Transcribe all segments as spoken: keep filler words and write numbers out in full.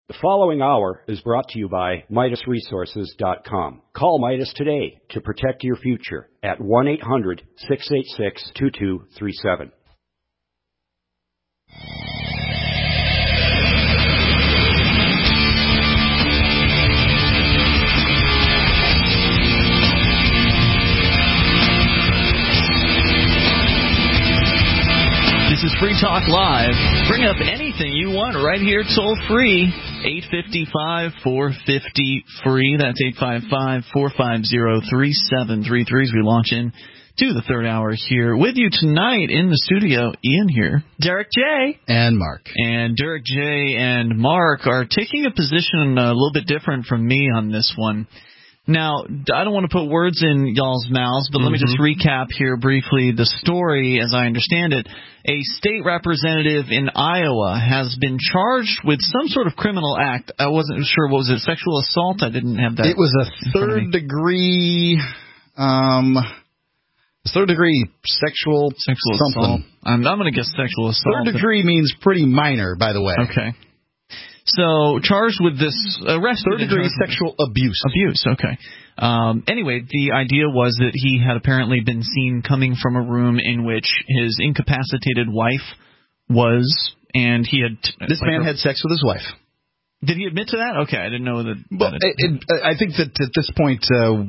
The following hour is brought to you by Midas Resources dot com. Call Midas today to protect your future at one eight hundred, six eight six, two two three seven. This is Free Talk Live. Bring up anything you want right here, toll free. eight five five, four five zero, free. That's eight five five, four five zero, three seven three three as we launch in to the third hour here. With you tonight in the studio, Ian here. Derek J. And Mark. And Derek J. and Mark are taking a position a little bit different from me on this one. Now, I don't want to put words in y'all's mouths, but mm-hmm. let me just recap here briefly the story as I understand it. A state representative in Iowa has been charged with some sort of criminal act. I wasn't sure. What was it? Sexual assault? I didn't have that. It was a third degree, um, third degree sexual, sexual something. assault. I'm, I'm going to guess sexual assault. Third degree means pretty minor, by the way. Okay. So, charged with this, arrested. Third-degree sexual abuse. Abuse, okay. Um, anyway, the idea was that he had apparently been seen coming from a room in which his incapacitated wife was, and he had... This like man a, had sex with his wife. Did he admit to that? Okay, I didn't know that... Well, that it, it, I think that at this point... Uh,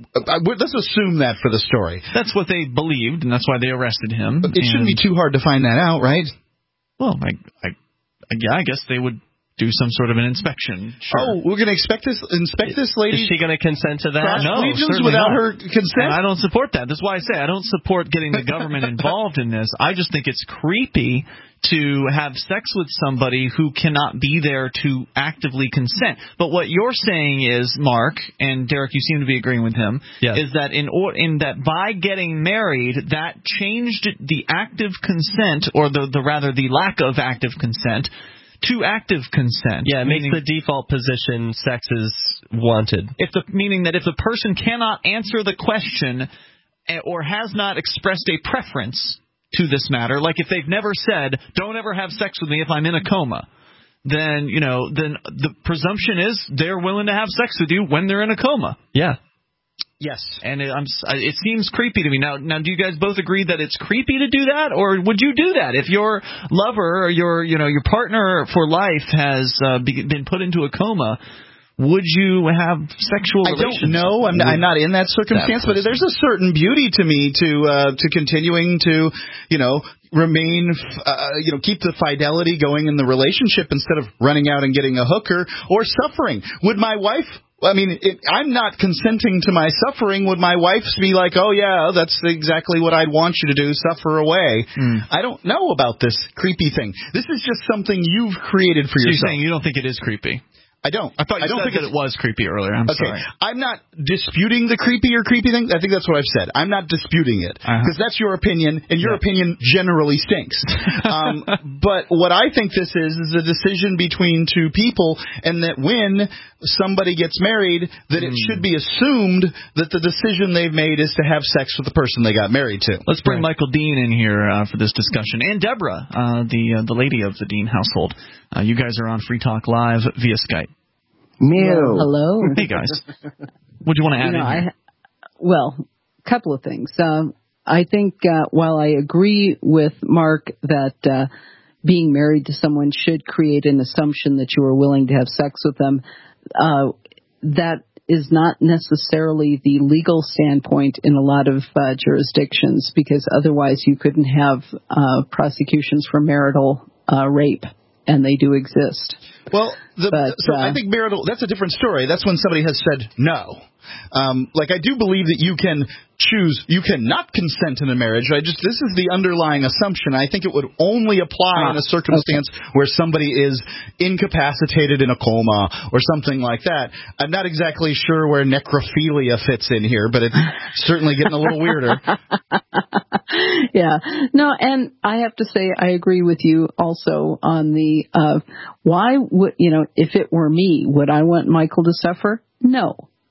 let's assume that for the story. That's what they believed, and that's why they arrested him. It shouldn't be too hard to find that out, right? Well, I, I, yeah, I guess they would... do some sort of an inspection. Sure. Oh, we're going to expect this, inspect this lady? Is she going to consent to that? No, certainly without not. her consent? And I don't support that. That's why I say I don't support getting the government involved in this. I just think it's creepy to have sex with somebody who cannot be there to actively consent. But what you're saying is, Mark, and Derek, you seem to be agreeing with him, yes. is that in, or, in that by getting married, that changed the active consent, or the, the rather the lack of active consent, to active consent. Yeah, it makes the default position sex is wanted. If the meaning that if the person cannot answer the question or has not expressed a preference to this matter, like if they've never said, don't ever have sex with me if I'm in a coma, then, you know, then the presumption is they're willing to have sex with you when they're in a coma. Yeah. Yes, and it, I'm, it seems creepy to me. Now, now, do you guys both agree that it's creepy to do that, or would you do that if your lover or your, you know, your partner for life has uh, be, been put into a coma? Would you have sexual relations? I don't know. I'm, I'm not in that circumstance, that but there's a certain beauty to me to uh, to continuing to, you know, remain, uh, you know, keep the fidelity going in the relationship instead of running out and getting a hooker or suffering. Would my wife? I mean, it, I'm not consenting to my suffering. Would my wife be like, oh, yeah, that's exactly what I'd want you to do, suffer away? Mm. I don't know about this creepy thing. This is just something you've created for so yourself. You're saying you don't think it is creepy? I don't. I thought you I don't said think that it was creepy earlier. I'm okay. sorry. I'm not disputing the creepy or creepy thing. I think that's what I've said. I'm not disputing it because uh-huh. that's your opinion, and your yeah. opinion generally stinks. um, but what I think this is is a decision between two people, and that when somebody gets married, that it mm. should be assumed that the decision they've made is to have sex with the person they got married to. Let's bring right. Michael Dean in here uh, for this discussion, and Deborah, uh, the uh, the lady of the Dean household. Uh, you guys are on Free Talk Live via Skype. Mew. Hello. Hey, guys. What do you want to add you know, in here? I, well, a couple of things. Um, I think uh, while I agree with Mark that uh, being married to someone should create an assumption that you are willing to have sex with them, uh, that is not necessarily the legal standpoint in a lot of uh, jurisdictions, because otherwise you couldn't have uh, prosecutions for marital uh, rape. And they do exist. Well, the, but, so uh, I think marital, that's a different story. That's when somebody has said no. Um, like, I do believe that you can choose, you cannot consent in a marriage. I just, this is the underlying assumption. I think it would only apply ah, in a circumstance okay. where somebody is incapacitated in a coma or something like that. I'm not exactly sure where necrophilia fits in here, but it's certainly getting a little weirder. Yeah. No, and I have to say I agree with you also on the, uh, why would, you know, if it were me, would I want Michael to suffer? No.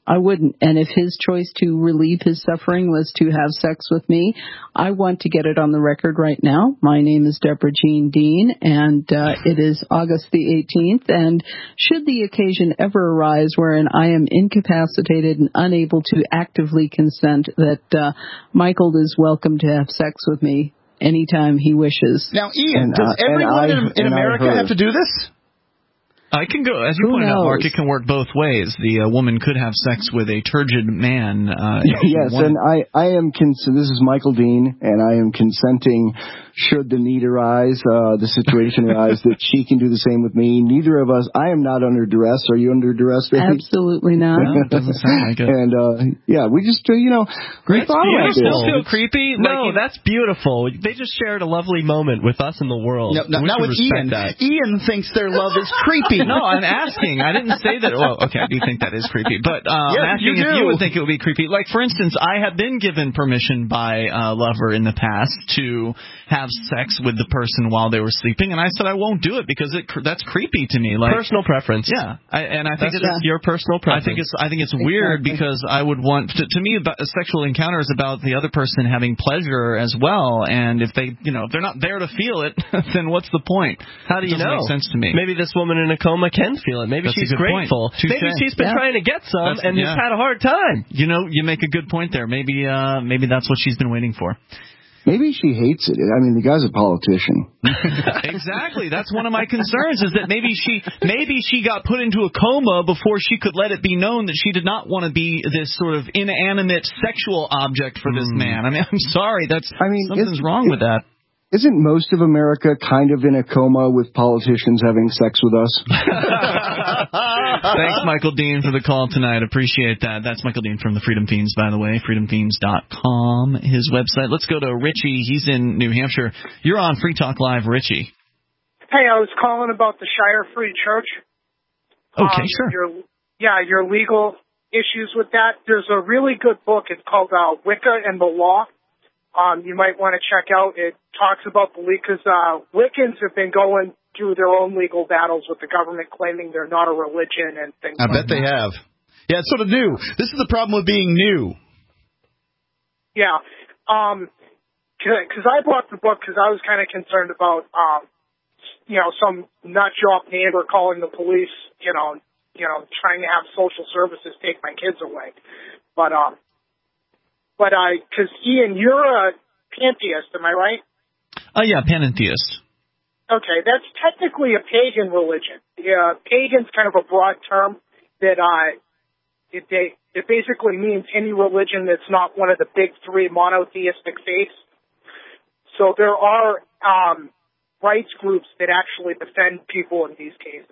I wouldn't. And if his choice to relieve his suffering was to have sex with me, I want to get it on the record right now. My name is Deborah Jean Dean, and uh, it is August the eighteenth. And should the occasion ever arise wherein I am incapacitated and unable to actively consent, that uh, Michael is welcome to have sex with me anytime he wishes. Now, Ian, and, does uh, everyone I, in, in America have to do this? I can go, as you Who pointed knows? out, Mark, it can work both ways. The uh, woman could have sex with a turgid man. Uh, yes, one... and I, I am, cons- this is Michael Dean, and I am consenting, should the need arise, uh, the situation arise, that she can do the same with me. Neither of us, I am not under duress. Are you under duress, baby? Absolutely not. No, it doesn't sound like it. And, uh, yeah, we just, uh, you know, we That's thought about beautiful. this. Still feel creepy? No, like, that's beautiful. They just shared a lovely moment with us in the world. No, no, We not should with respect Ian. that. Ian thinks their love is creepy. No, I'm asking. I didn't say that. Well, okay, I do think that is creepy. But uh, Yes, I'm asking you if do. you would think it would be creepy. Like, for instance, I have been given permission by a lover in the past to have sex with the person while they were sleeping, and I said I won't do it because it that's creepy to me. Like Personal preference. Yeah, I, and I think That's it's just your personal I preference. think it's I think it's weird Exactly. because I would want to, to me about, a sexual encounter is about the other person having pleasure as well, and if they you know if they're not there to feel it, then what's the point? How do It you doesn't know? make sense to me. Maybe this woman in a coma can feel it. Maybe That's a she's good point. grateful. Touche. Maybe she's been Yeah. trying to get some That's- and yeah. has had a hard time. You know, you make a good point there. Maybe uh, maybe that's what she's been waiting for. Maybe she hates it. I mean, the guy's a politician. Exactly. That's one of my concerns is that maybe she maybe she got put into a coma before she could let it be known that she did not want to be this sort of inanimate sexual object for this man. I mean, I'm sorry. That's I mean, something's it's- wrong it- with that. Isn't most of America kind of in a coma with politicians having sex with us? Thanks, Michael Dean, for the call tonight. Appreciate that. That's Michael Dean from the Freedom Fiends, by the way, freedom fiends dot com, his website. Let's go to Richie. He's in New Hampshire. You're on Free Talk Live, Richie. Hey, I was calling about the Shire Free Church. Okay, um, sure. Your, yeah, your legal issues with that. There's a really good book. It's called uh, Wicca and the Law. Um, you might want to check out. It talks about the legal, because uh, Wiccans have been going through their own legal battles with the government, claiming they're not a religion and things I like bet they have. Yeah, it's sort of new. This is the problem with being new. Yeah. Um, because I bought the book because I was kind of concerned about, um, you know, some nut job neighbor calling the police, you know, you know, trying to have social services take my kids away. But, um, but I, because Ian, you're a pantheist, am I right? Oh, yeah, panentheist. Okay, that's technically a pagan religion. Yeah, pagan's kind of a broad term that uh, it they, it basically means any religion that's not one of the big three monotheistic faiths. So there are um, rights groups that actually defend people in these cases.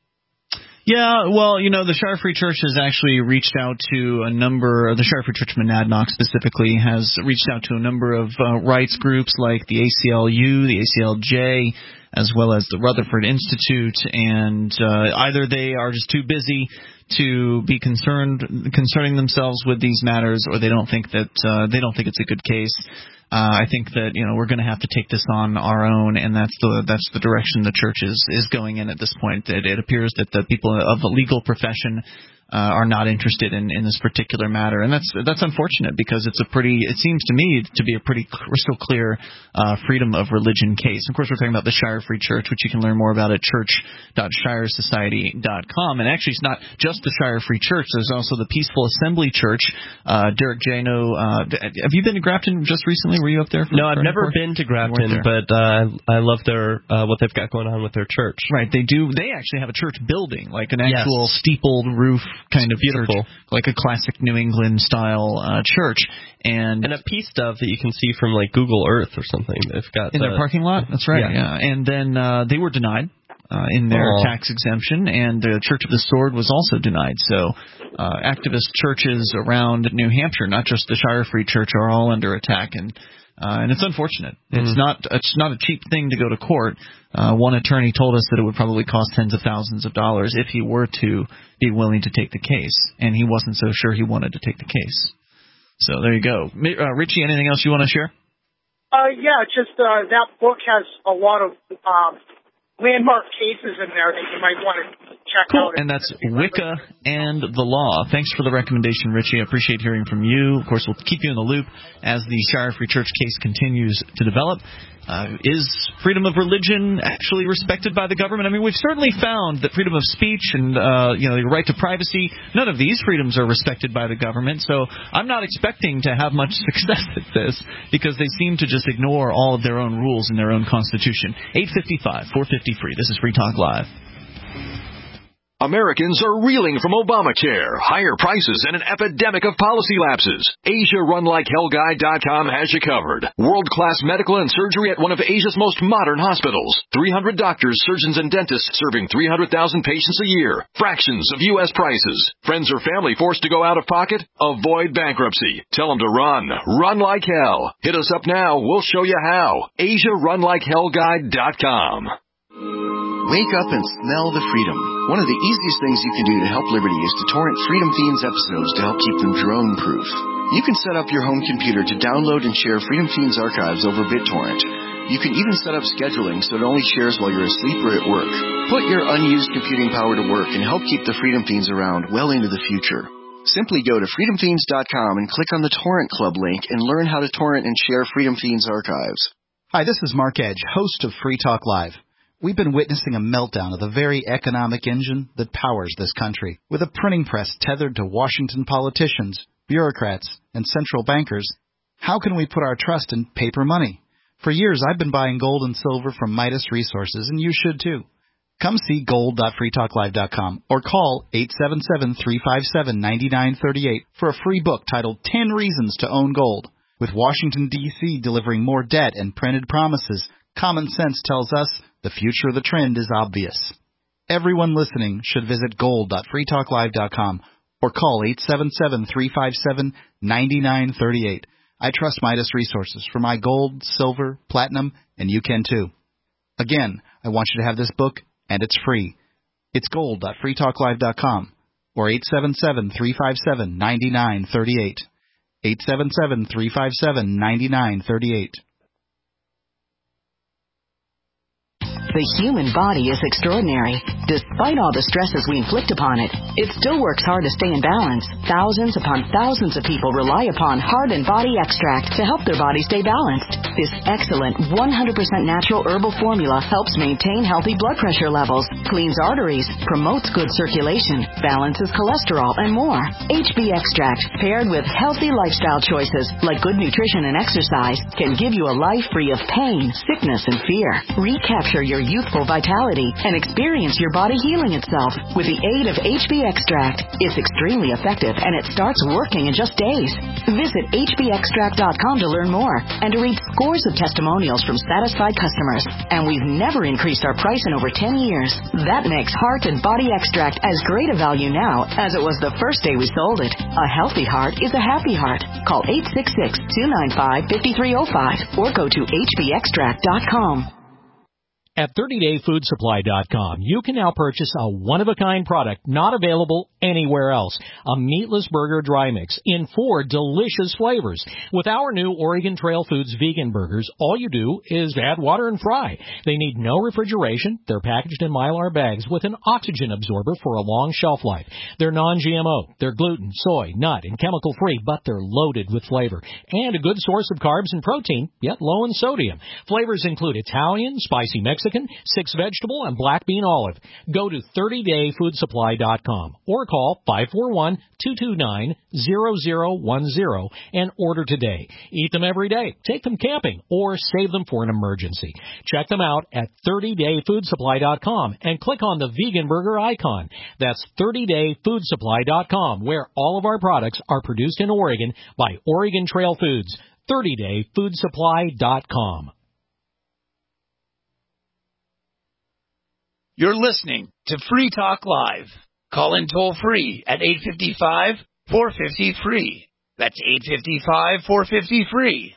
Yeah, well, you know, the Shire Free Church has actually reached out to a number, the Shire Free Church Monadnock specifically has reached out to a number of uh, rights groups like the A C L U, the A C L J, as well as the Rutherford Institute, and uh, either they are just too busy to be concerned concerning themselves with these matters, or they don't think that uh, they don't think it's a good case. Uh, I think that you know we're going to have to take this on our own, and that's the that's the direction the church is is going in at this point. It, it appears that the people of the legal profession uh, are not interested in, in this particular matter, and that's that's unfortunate because it's a pretty it seems to me to be a pretty crystal clear uh, freedom of religion case. Of course, we're talking about the Shire Free Church, which you can learn more about at church dot shire society dot com. And actually, it's not just the Shire Free Church. There's also the Peaceful Assembly Church. Uh, Derek Jano, uh, have you been to Grafton just recently? Were you up there? For, no, I've for never report? been to Grafton, but uh, I love their uh, what they've got going on with their church. Right, they do. They actually have a church building, like an Yes. actual steepled roof kind It's of beautiful. church, like a classic New England style uh, church, and And a peace dove that you can see from like Google Earth or something. They've got in the, their parking lot. That's right. Yeah. Yeah, and then uh, they were denied. Uh, in their Aww. tax exemption, and the Church of the Sword was also denied. So uh, activist churches around New Hampshire, not just the Shire Free Church, are all under attack, and uh, and it's unfortunate. Mm-hmm. It's not it's not a cheap thing to go to court. Uh, one attorney told us that it would probably cost tens of thousands of dollars if he were to be willing to take the case, and he wasn't so sure he wanted to take the case. So there you go. Uh, Richie, anything else you want to share? Uh, yeah, just uh, that book has a lot of um, landmark cases in there that you might want to check cool. out. And that's Wicca and the Law. Thanks for the recommendation, Richie. I appreciate hearing from you. Of course, we'll keep you in the loop as the Shire Free Church case continues to develop. Uh, is freedom of religion actually respected by the government? I mean, we've certainly found that freedom of speech and uh, you know, the right to privacy, none of these freedoms are respected by the government. So I'm not expecting to have much success at this because they seem to just ignore all of their own rules and their own constitution. eight fifty-five, four fifty free. This is Free Talk Live. Americans are reeling from Obamacare, higher prices, and an epidemic of policy lapses. Asia Run Like Hell Guide dot com has you covered. World-class medical and surgery at one of Asia's most modern hospitals. three hundred doctors, surgeons, and dentists serving three hundred thousand patients a year. Fractions of U S prices. Friends or family forced to go out of pocket? Avoid bankruptcy. Tell them to run. Run like hell. Hit us up now. We'll show you how. Asia Run Like Hell Guide dot com. Wake up and smell the freedom. One of the easiest things you can do to help Liberty is to torrent Freedom Fiends episodes to help keep them drone-proof. You can set up your home computer to download and share Freedom Fiends archives over BitTorrent. You can even set up scheduling so it only shares while you're asleep or at work. Put your unused computing power to work and help keep the Freedom Fiends around well into the future. Simply go to freedom fiends dot com and click on the Torrent Club link and learn how to torrent and share Freedom Fiends archives. Hi, this is Mark Edge, host of Free Talk Live. We've been witnessing a meltdown of the very economic engine that powers this country. With a printing press tethered to Washington politicians, bureaucrats, and central bankers, how can we put our trust in paper money? For years, I've been buying gold and silver from Midas Resources, and you should too. Come see gold dot free talk live dot com or call eight seven seven, three five seven, nine nine three eight for a free book titled ten Reasons to Own Gold. With Washington, D C delivering more debt and printed promises, common sense tells us the future of the trend is obvious. Everyone listening should visit gold dot free talk live dot com or call eight seven seven, three five seven, nine nine three eight. I trust Midas Resources for my gold, silver, platinum, and you can too. Again, I want you to have this book, and it's free. It's gold dot free talk live dot com or eight seven seven, three five seven, nine nine three eight. eight seven seven, three five seven, nine nine three eight. The human body is extraordinary. Despite all the stresses we inflict upon it, it still works hard to stay in balance. Thousands upon thousands of people rely upon Heart and Body Extract to help their body stay balanced. This excellent one hundred percent natural herbal formula helps maintain healthy blood pressure levels, cleans arteries, promotes good circulation, balances cholesterol, and more. H B Extract, paired with healthy lifestyle choices like good nutrition and exercise, can give you a life free of pain, sickness, and fear. Recapture your youthful vitality and experience your body healing itself with the aid of H B Extract. It's extremely effective and it starts working in just days. Visit H B extract dot com to learn more and to read scores of testimonials from satisfied customers. And we've never increased our price in over ten years. That makes Heart and Body Extract as great a value now as it was the first day we sold it. A healthy heart is a happy heart. Call eight six six, two nine five, five three zero five or go to H B extract dot com. At thirty day food supply dot com, you can now purchase a one-of-a-kind product not available anywhere else. A meatless burger dry mix in four delicious flavors. With our new Oregon Trail Foods vegan burgers, all you do is add water and fry. They need no refrigeration. They're packaged in Mylar bags with an oxygen absorber for a long shelf life. They're non G M O. They're gluten, soy, nut, and chemical-free, but they're loaded with flavor. And a good source of carbs and protein, yet low in sodium. Flavors include Italian, spicy Mexican, Mexican, six vegetable, and black bean olive. Go to thirty day food supply dot com or call five four one, two two nine, zero zero one zero and order today. Eat them every day, take them camping, or save them for an emergency. Check them out at thirty day food supply dot com and click on the vegan burger icon. That's thirty day food supply dot com, where all of our products are produced in Oregon by Oregon Trail Foods. thirty day food supply dot com. You're listening to Free Talk Live. Call in toll free at eight five five, four five zero, free. That's eight five five, four five zero, free.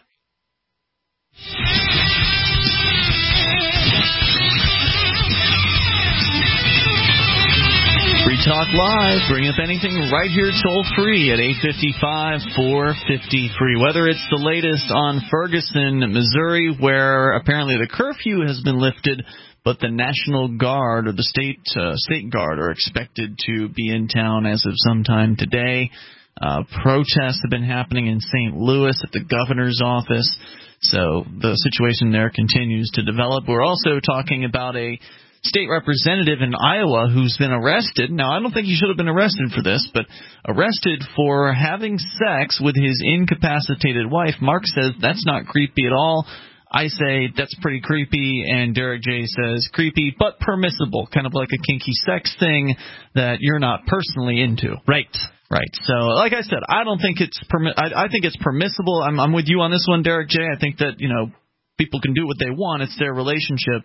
Free Talk Live. Bring up anything right here toll free at eight five five, four five zero, free. Whether it's the latest on Ferguson, Missouri, where apparently the curfew has been lifted, but the National Guard or the state uh, state guard are expected to be in town as of sometime today. Uh, protests have been happening in Saint Louis at the governor's office, so the situation there continues to develop. We're also talking about a state representative in Iowa who's been arrested. Now, I don't think he should have been arrested for this, but arrested for having sex with his incapacitated wife. Mark says that's not creepy at all. I say that's pretty creepy, and Derek J says creepy but permissible, kind of like a kinky sex thing that you're not personally into. Right. Right. So, like I said, I don't think it's permi- I, I think it's permissible. I'm, I'm with you on this one, Derek J. I think that, you know, people can do what they want. It's their relationship.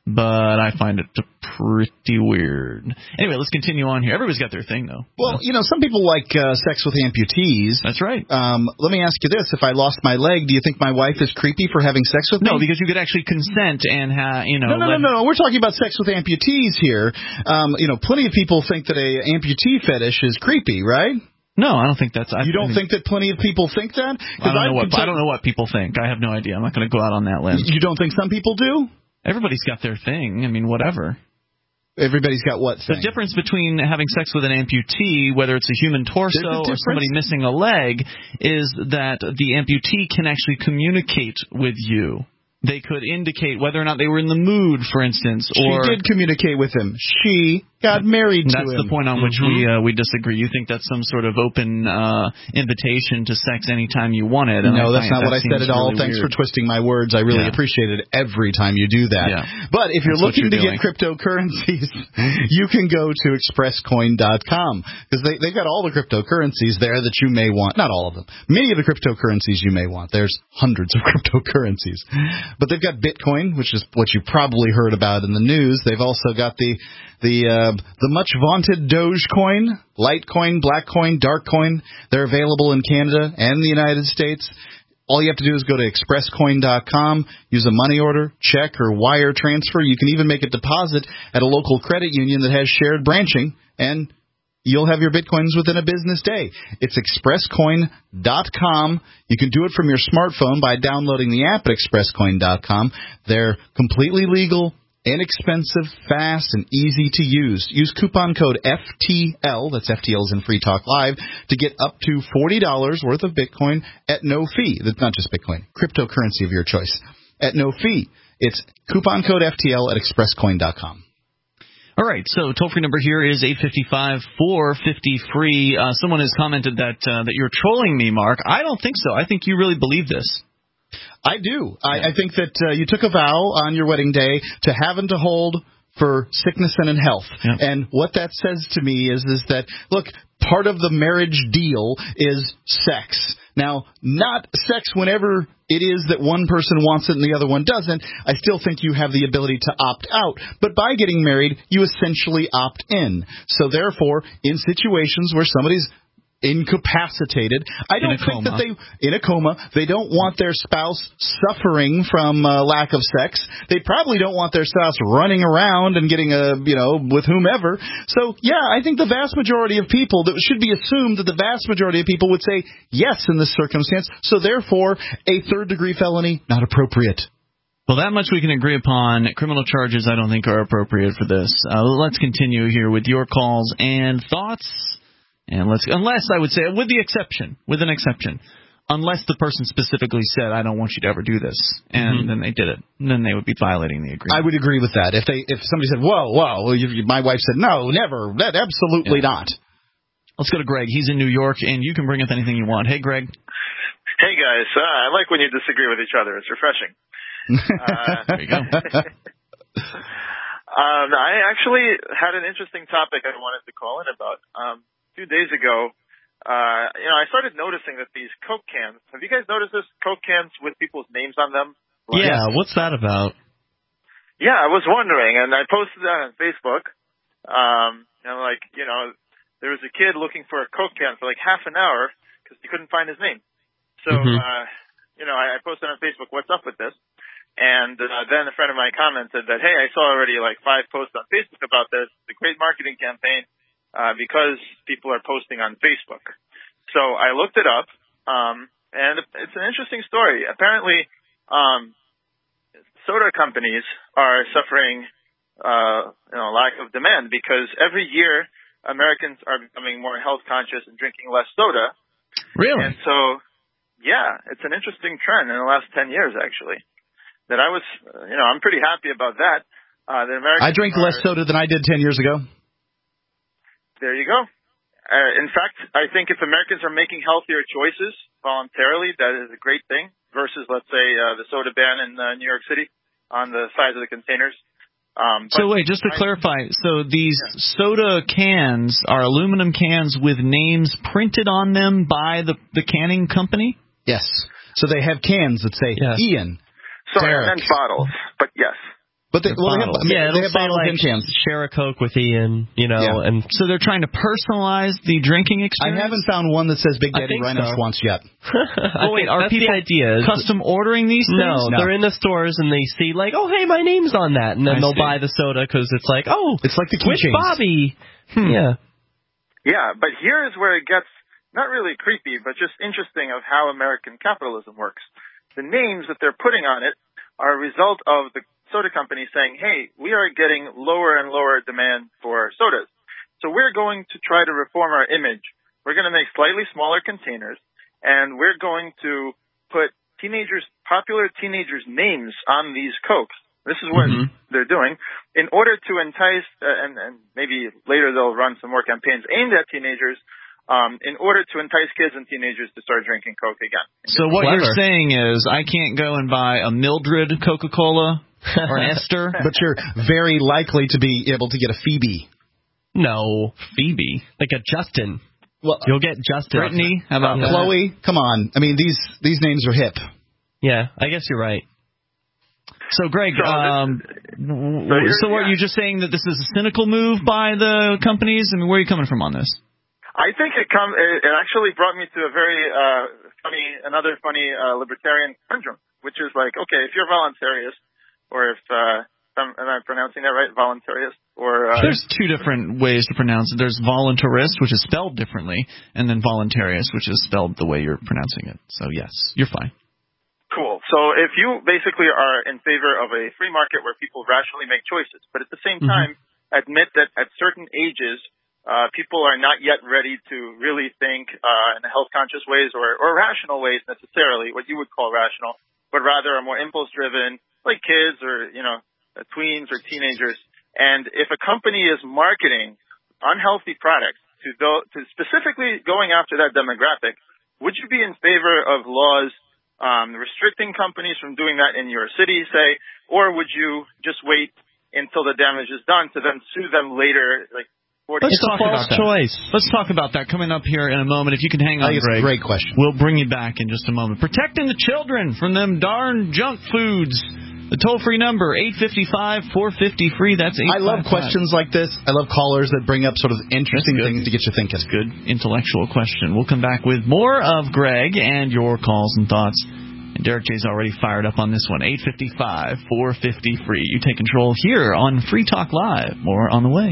But I find it pretty weird. Anyway, let's continue on here. Everybody's got their thing, though. Well, you know, some people like uh, sex with amputees. That's right. Um, let me ask you this. If I lost my leg, do you think my wife is creepy for having sex with me? No, because you could actually consent and, ha- you know. No, no, no, no, no. We're talking about sex with amputees here. Um, you know, plenty of people think that a amputee fetish is creepy, right? No, I don't think that's... I you don't think, think that plenty of people think that? I don't, know what, I don't know what people think. I have no idea. I'm not going to go out on that limb. You don't think some people do? Everybody's got their thing. I mean, whatever. Everybody's got what thing? The difference between having sex with an amputee, whether it's a human torso or somebody missing a leg, is that the amputee can actually communicate with you. They could indicate whether or not they were in the mood, for instance. Or she did communicate with him. She got married to that's him. That's the point on which mm-hmm. we uh, we disagree. You think that's some sort of open uh, invitation to sex anytime you want it. And no, I that's not that what I said at all. Really Thanks weird. for twisting my words. I really yeah. appreciate it every time you do that. Yeah. But if you're that's looking you're to doing. get cryptocurrencies, you can go to express coin dot com because they, they've got all the cryptocurrencies there that you may want. Not all of them. Many of the cryptocurrencies you may want. There's hundreds of cryptocurrencies. But they've got Bitcoin, which is what you probably heard about in the news. They've also got the the uh, the much vaunted Dogecoin, Litecoin, Blackcoin, Darkcoin. They're available in Canada and the United States. All you have to do is go to express coin dot com, use a money order, check, or wire transfer. You can even make a deposit at a local credit union that has shared branching, and you'll have your Bitcoins within a business day. It's express coin dot com. You can do it from your smartphone by downloading the app at express coin dot com. They're completely legal, inexpensive, fast, and easy to use. Use coupon code F T L, that's F T L as in Free Talk Live, to get up to forty dollars worth of Bitcoin at no fee. That's not just Bitcoin, cryptocurrency of your choice, at no fee. It's coupon code F T L at express coin dot com. All right, so toll-free number here is eight five five, four five zero, free. Uh, someone has commented that uh, that you're trolling me, Mark. I don't think so. I think you really believe this. I do. Yeah. I, I think that uh, you took a vow on your wedding day to have and to hold for sickness and in health. Yeah. And what that says to me is, is that, look, part of the marriage deal is sex. Now, not sex whenever it is that one person wants it and the other one doesn't. I still think you have the ability to opt out. But by getting married, you essentially opt in. So therefore, in situations where somebody's incapacitated, I don't think that they in a coma they don't want their spouse suffering from uh, lack of sex. They probably don't want their spouse running around and getting a you know with whomever. So yeah, I think the vast majority of people, that should be assumed that the vast majority of people would say yes in this circumstance. So therefore, a third degree felony not appropriate. Well, that much we can agree upon. Criminal charges I don't think are appropriate for this. Uh, let's continue here with your calls and thoughts. And let's, unless I would say, with the exception, with an exception, unless the person specifically said, I don't want you to ever do this, and mm-hmm. then they did it, then they would be violating the agreement. I would agree with that. If they, if somebody said, whoa, whoa, well, you, my wife said, no, never, that absolutely yeah. not. Let's go to Greg. He's in New York, and you can bring up anything you want. Hey, Greg. Hey, guys. Uh, I like when you disagree with each other. It's refreshing. uh, there you go. um, I actually had an interesting topic I wanted to call in about. Um, Two days ago, uh, you know, I started noticing that these Coke cans. Have you guys noticed this? Coke cans with people's names on them. Like, yeah, what's that about? Yeah, I was wondering, and I posted that on Facebook. Um, and like, you know, there was a kid looking for a Coke can for like half an hour because he couldn't find his name. So, mm-hmm. uh, you know, I, I posted on Facebook, "What's up with this?" And uh, then a friend of mine commented that, "Hey, I saw already like five posts on Facebook about this. It's a great marketing campaign." Uh, because people are posting on Facebook. So I looked it up, um, and it's an interesting story. Apparently, um, soda companies are suffering uh, you know, lack of demand because every year Americans are becoming more health conscious and drinking less soda. Really? And so, yeah, it's an interesting trend in the last ten years, actually. That I was, uh, you know, I'm pretty happy about that. Uh, the Americans I drink are, less soda than I did ten years ago. There you go. Uh, in fact, I think if Americans are making healthier choices voluntarily, that is a great thing versus, let's say, uh, the soda ban in uh, New York City on the size of the containers. Um, so wait, just to I, clarify, so these yeah. soda cans are aluminum cans with names printed on them by the, the canning company? Yes. So they have cans that say yeah. Ian. Sorry, I meant bottles, but yes. But they, well, they have, I mean, yeah, they have bottles like and cans. Share a Coke with Ian, you know, yeah. and so they're trying to personalize the drinking experience. I haven't found one that says Big Daddy Rhinos so. once yet. Well, wait, are people the idea. custom ordering these things? No, no, they're in the stores and they see like, oh, hey, my name's on that, and then I they'll see. buy the soda because it's like, oh, it's like the with keychains. Bobby. Hmm. Yeah. Yeah, but here is where it gets not really creepy, but just interesting of how American capitalism works. The names that they're putting on it are a result of the soda company saying, hey, we are getting lower and lower demand for sodas. So we're going to try to reform our image. We're going to make slightly smaller containers, and we're going to put teenagers, popular teenagers' names on these Cokes. This is what mm-hmm. they're doing in order to entice, uh, and, and maybe later they'll run some more campaigns aimed at teenagers, Um, in order to entice kids and teenagers to start drinking Coke again. So what Clever. You're saying is I can't go and buy a Mildred Coca-Cola or an Esther? But you're very likely to be able to get a Phoebe. No. Phoebe? Like a Justin. Well, You'll get Justin. Brittany? How about uh, Chloe? Come on. I mean, these, these names are hip. Yeah, I guess you're right. So, Greg, so, um, this, so, so are yeah. you just saying that this is a cynical move by the companies? I mean, where are you coming from on this? I think it come. It, it actually brought me to a very uh, funny, another funny uh, libertarian conundrum, which is like, okay, if you're voluntarist, or if uh, am, am I pronouncing that right, voluntarist, or uh, there's two different ways to pronounce it. There's voluntarist, which is spelled differently, and then voluntariist, which is spelled the way you're pronouncing it. So yes, you're fine. Cool. So if you basically are in favor of a free market where people rationally make choices, but at the same time mm-hmm. admit that at certain ages. Uh, people are not yet ready to really think uh, in health-conscious ways or, or rational ways necessarily, what you would call rational, but rather are more impulse-driven, like kids or, you know, tweens or teenagers. And if a company is marketing unhealthy products to, go, to specifically going after that demographic, would you be in favor of laws um, restricting companies from doing that in your city, say, or would you just wait until the damage is done to then sue them later, like, Let's talk about that. Choice. Let's talk about that coming up here in a moment. If you can hang on, Greg. Great question. We'll bring you back in just a moment. Protecting the children from them darn junk foods. The toll-free number, eight five five, four five zero, free. That's eight five five. I love questions like this. I love callers that bring up sort of interesting things to get you thinking. That's good intellectual question. We'll come back with more of Greg and your calls and thoughts. And Derek J's already fired up on this one. eight five five, four five zero, free. You take control here on Free Talk Live. More on the way.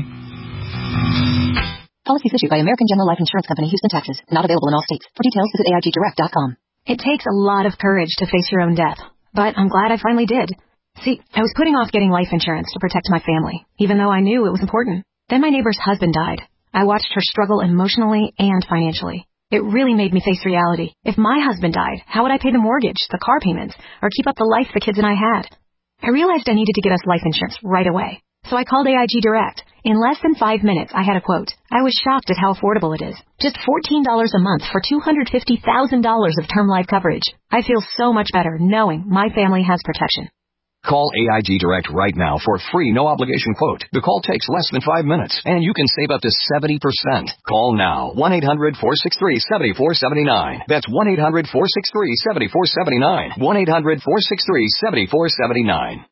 Policies issued by American General Life Insurance Company, Houston, Texas. Not available in all states. For details, visit A I G direct dot com. It takes a lot of courage to face your own death, but I'm glad I finally did. See, I was putting off getting life insurance to protect my family, even though I knew it was important. Then my neighbor's husband died. I watched her struggle emotionally and financially. It really made me face reality. If my husband died, how would I pay the mortgage, the car payments, or keep up the life the kids and I had? I realized I needed to get us life insurance right away. So I called A I G Direct. In less than five minutes, I had a quote. I was shocked at how affordable it is. Just fourteen dollars a month for two hundred fifty thousand dollars of term life coverage. I feel so much better knowing my family has protection. Call A I G Direct right now for a free, no-obligation quote. The call takes less than five minutes, and you can save up to seventy percent. Call now, one eight hundred, four six three, seven four seven nine. That's one eight hundred, four six three, seven four seven nine. one eight hundred, four six three, seven four seven nine.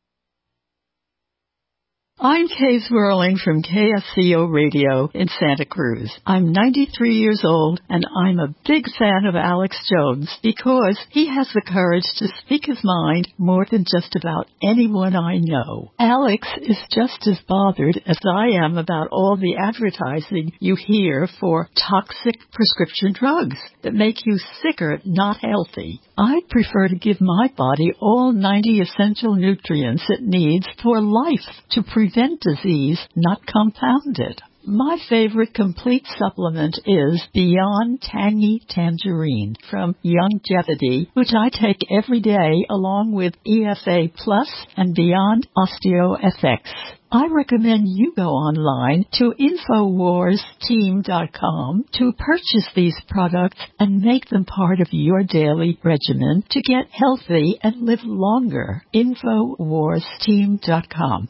I'm Kay Zwerling from K S C O Radio in Santa Cruz. I'm ninety-three years old, and I'm a big fan of Alex Jones because he has the courage to speak his mind more than just about anyone I know. Alex is just as bothered as I am about all the advertising you hear for toxic prescription drugs that make you sicker, not healthy. I'd prefer to give my body all ninety essential nutrients it needs for life to prevent prevent disease, not compound it. My favorite complete supplement is Beyond Tangy Tangerine from Youngevity, which I take every day along with E F A Plus and Beyond OsteoFX. I recommend you go online to Infowars Team dot com to purchase these products and make them part of your daily regimen to get healthy and live longer. Infowars Team dot com.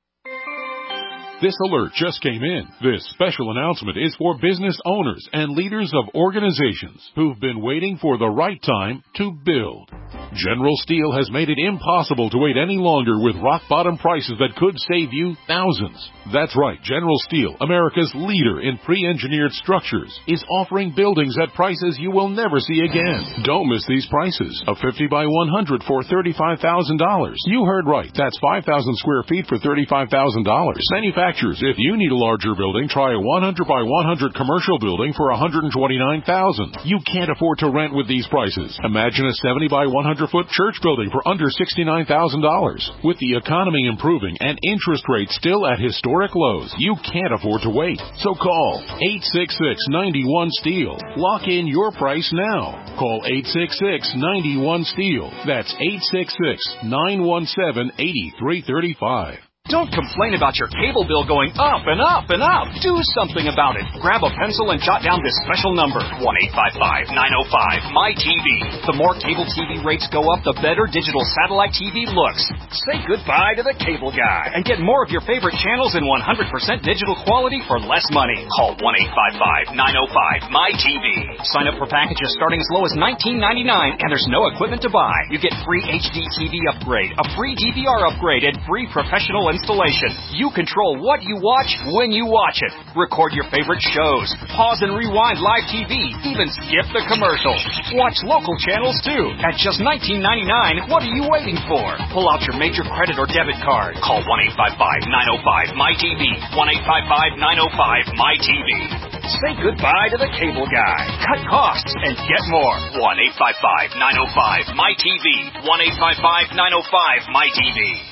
This alert just came in. This special announcement is for business owners and leaders of organizations who've been waiting for the right time to build. General Steel has made it impossible to wait any longer with rock-bottom prices that could save you thousands. That's right, General Steel, America's leader in pre-engineered structures, is offering buildings at prices you will never see again. Don't miss these prices. A fifty by one hundred for thirty-five thousand dollars. You heard right. That's five thousand square feet for thirty-five thousand dollars. Manufacturers, if you need a larger building, try a one hundred by one hundred commercial building for one hundred twenty-nine thousand dollars. You can't afford to rent with these prices. Imagine a seventy by one hundred foot church building for under sixty-nine thousand dollars. With the economy improving and interest rates still at historic lows, you can't afford to wait. So call eight six six, nine one, STEEL. Lock in your price now. Call eight six six, nine one, STEEL. That's eight six six, nine one seven, eight three three five. Don't complain about your cable bill going up and up and up. Do something about it. Grab a pencil and jot down this special number, one eight five five, nine oh five, M Y T V. The more cable T V rates go up, the better digital satellite T V looks. Say goodbye to the cable guy and get more of your favorite channels in one hundred percent digital quality for less money. Call one eight five five, nine oh five, M Y T V. Sign up for packages starting as low as nineteen ninety-nine, and there's no equipment to buy. You get free H D T V upgrade, a free D V R upgrade, and free professional installation. You control what you watch when you watch it. Record your favorite shows. Pause and rewind live T V. Even skip the commercials. Watch local channels too. At just nineteen ninety-nine, what are you waiting for? Pull out your major credit or debit card. Call one eight five five, nine oh five, M Y T V. one eight five five, nine oh five, M Y T V. Say goodbye to the cable guy. Cut costs and get more. one eight five five, nine oh five, M Y T V. one eight five five, nine oh five, M Y T V.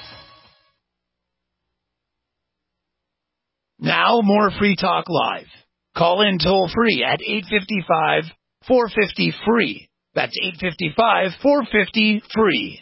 Now, more Free Talk Live. Call in toll free at eight five five, four five zero, F R E E. That's eight five five, four five zero, F R E E.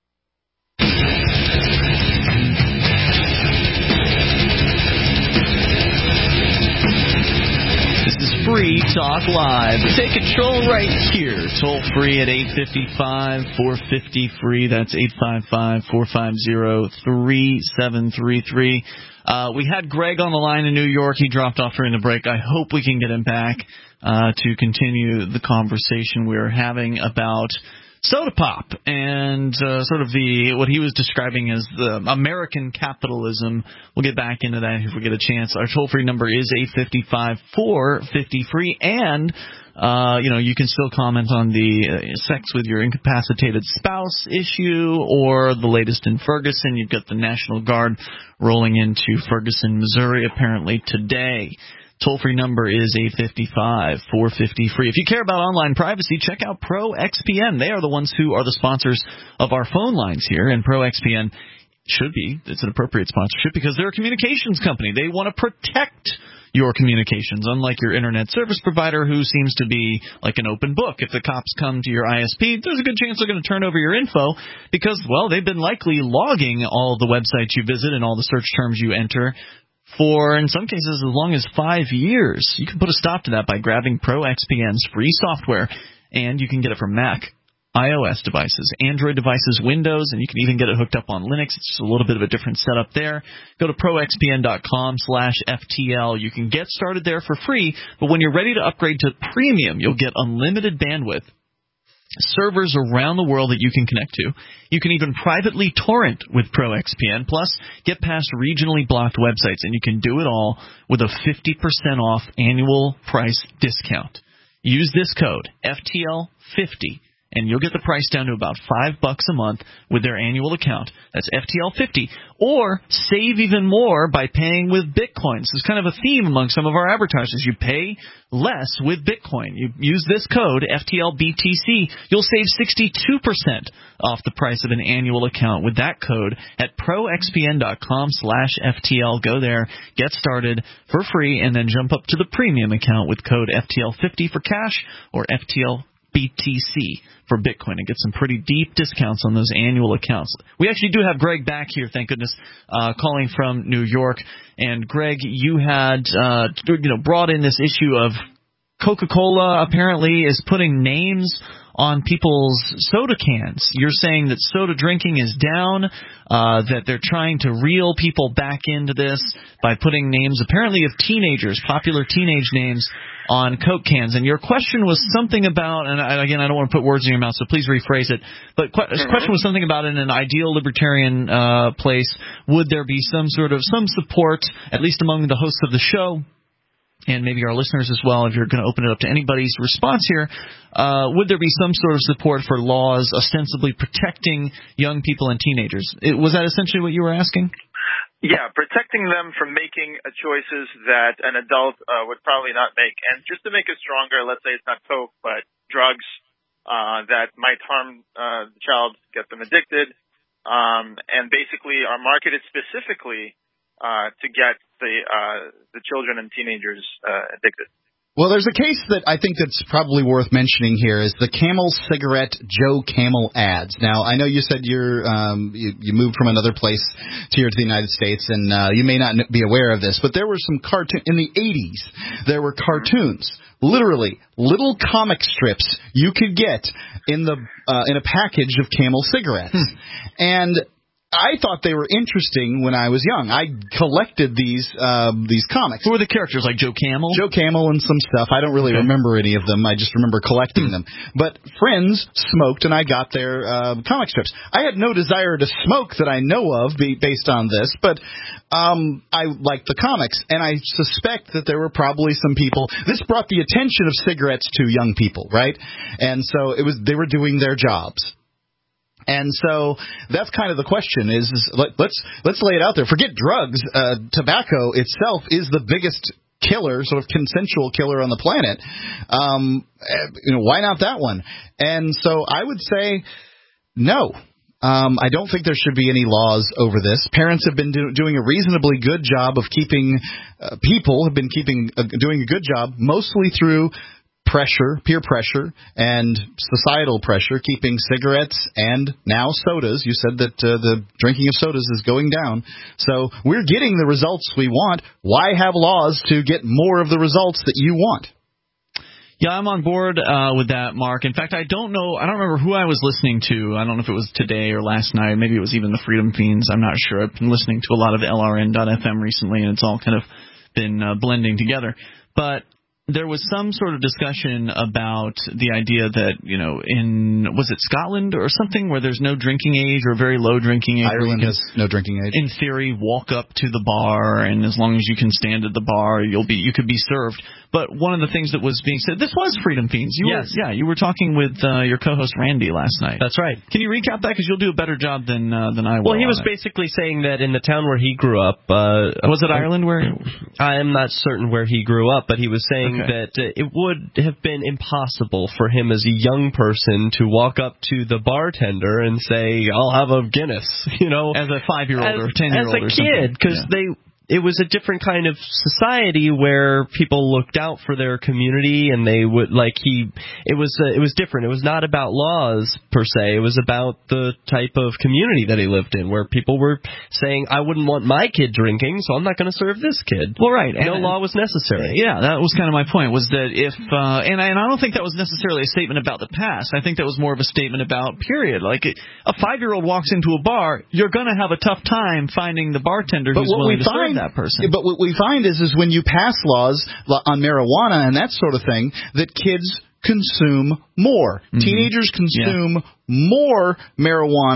This is Free Talk Live. Take control right here. Toll free at eight five five, four five zero, F R E E. That's eight five five, four five zero, three seven three three. Uh, we had Greg on the line in New York. He dropped off during the break. I hope we can get him back uh, to continue the conversation we were having about soda pop and uh, sort of the what he was describing as the American capitalism. We'll get back into that if we get a chance. Our toll-free number is eight five five, four five zero, F R E E, and Uh, you know, you can still comment on the uh, sex with your incapacitated spouse issue or the latest in Ferguson. You've got the National Guard rolling into Ferguson, Missouri, apparently today. Toll-free number is eight five five, four five zero, F R E E. If you care about online privacy, check out ProXPN. They are the ones who are the sponsors of our phone lines here, and ProXPN should be. It's an appropriate sponsorship because they're a communications company. They want to protect your communications, unlike your internet service provider who seems to be like an open book. If the cops come to your I S P, there's a good chance they're going to turn over your info because, well, they've been likely logging all the websites you visit and all the search terms you enter for, in some cases, as long as five years. You can put a stop to that by grabbing ProXPN's free software, and you can get it from Mac, iOS devices, Android devices, Windows, and you can even get it hooked up on Linux. It's just a little bit of a different setup there. Go to proxpn.com slash FTL. You can get started there for free, but when you're ready to upgrade to premium, you'll get unlimited bandwidth, servers around the world that you can connect to. You can even privately torrent with ProXPN, plus get past regionally blocked websites, and you can do it all with a fifty percent off annual price discount. Use this code, F T L fifty, and you'll get the price down to about five bucks a month with their annual account. That's F T L fifty. Or save even more by paying with Bitcoin. This is kind of a theme among some of our advertisers. You pay less with Bitcoin. You use this code, F T L B T C. You'll save sixty-two percent off the price of an annual account with that code at proxpn.com slash FTL. Go there, get started for free, and then jump up to the premium account with code F T L fifty for cash or F T L B T C for Bitcoin and get some pretty deep discounts on those annual accounts. We actually do have Greg back here, thank goodness, uh, calling from New York. And Greg, you had uh, you know brought in this issue of Coca-Cola apparently is putting names on people's soda cans. You're saying that soda drinking is down, uh, that they're trying to reel people back into this by putting names, apparently of teenagers, popular teenage names, on Coke cans. And your question was something about, and I, again, I don't want to put words in your mouth, so please rephrase it, but qu- this question was something about in an ideal libertarian uh, place, would there be some sort of, some support, at least among the hosts of the show, and maybe our listeners as well, if you're going to open it up to anybody's response here, uh, would there be some sort of support for laws ostensibly protecting young people and teenagers? It, was that essentially what you were asking? Yeah, protecting them from making uh, choices that an adult uh, would probably not make. And just to make it stronger, let's say it's not Coke, but drugs uh, that might harm uh, the child, get them addicted, um, and basically are marketed specifically uh, to get the uh, the children and teenagers uh, addicted. Well, there's a case that I think that's probably worth mentioning here is the Camel cigarette Joe Camel ads. Now, I know you said you're um, you, you moved from another place to here to the United States, and uh, you may not be aware of this, but there were some cartoon in the eighties. There were cartoons, literally little comic strips you could get in the uh, in a package of Camel cigarettes, hmm. and I thought they were interesting when I was young. I collected these um, these comics. Who were the characters, like Joe Camel? Joe Camel and some stuff. I don't really okay. remember any of them. I just remember collecting them. But friends smoked, and I got their uh, comic strips. I had no desire to smoke that I know of be, based on this, but um, I liked the comics, and I suspect that there were probably some people. This brought the attention of cigarettes to young people, right? And so it was they were doing their jobs. And so that's kind of the question is, is let, let's let's lay it out there. Forget drugs. Uh, tobacco itself is the biggest killer, sort of consensual killer on the planet. Um, you know, why not that one? And so I would say no. Um, I don't think there should be any laws over this. Parents have been do, doing a reasonably good job of keeping uh, people have been keeping uh, doing a good job, mostly through pressure, peer pressure, and societal pressure, keeping cigarettes and now sodas. You said that uh, the drinking of sodas is going down. So we're getting the results we want. Why have laws to get more of the results that you want? Yeah, I'm on board uh, with that, Mark. In fact, I don't know, I don't remember who I was listening to. I don't know if it was today or last night. Maybe it was even the Freedom Fiends. I'm not sure. I've been listening to a lot of L R N dot F M recently, and it's all kind of been uh, blending together. But there was some sort of discussion about the idea that, you know, in, was it Scotland or something, where there's no drinking age or very low drinking age? Ireland has no drinking age. In theory, walk up to the bar, and as long as you can stand at the bar, you'll be, you could be served. But one of the things that was being said, this was Freedom Fiends. You yes. Were, yeah, you were talking with uh, your co-host Randy last night. That's right. Can you recap that? Because you'll do a better job than uh, than I will. Well, he was basically saying that in the town where he grew up. Uh, was it Ireland where? I am not certain where he grew up, but he was saying okay. that uh, it would have been impossible for him as a young person to walk up to the bartender and say, "I'll have a Guinness," you know, as a five-year-old or ten-year-old or something. As a kid, because yeah. they. It was a different kind of society where people looked out for their community, and they would like he. It was uh, it was different. It was not about laws per se. It was about the type of community that he lived in, where people were saying, "I wouldn't want my kid drinking, so I'm not going to serve this kid." Well, right. No and, law was necessary. Yeah, that was kind of my point. Was that if uh, and I, and I don't think that was necessarily a statement about the past. I think that was more of a statement about period. Like a five-year-old walks into a bar, you're going to have a tough time finding the bartender but who's willing to find- serve that person. But what we find is, is when you pass laws on marijuana and that sort of thing, that kids consume more. Mm-hmm. Teenagers consume yeah. more marijuana